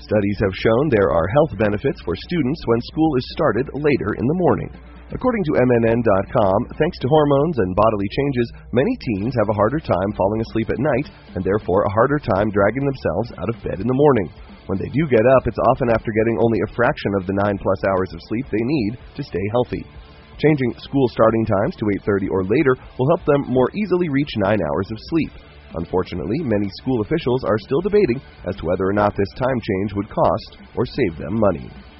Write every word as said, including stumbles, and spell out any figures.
Studies have shown there are health benefits for students when school is started later in the morning. According to M N N dot com, thanks to hormones and bodily changes, many teens have a harder time falling asleep at night and therefore a harder time dragging themselves out of bed in the morning. When they do get up, it's often after getting only a fraction of the nine plus hours of sleep they need to stay healthy. Changing school starting times to eight thirty or later will help them more easily reach nine hours of sleep. Unfortunately, many school officials are still debating as to whether or not this time change would cost or save them money.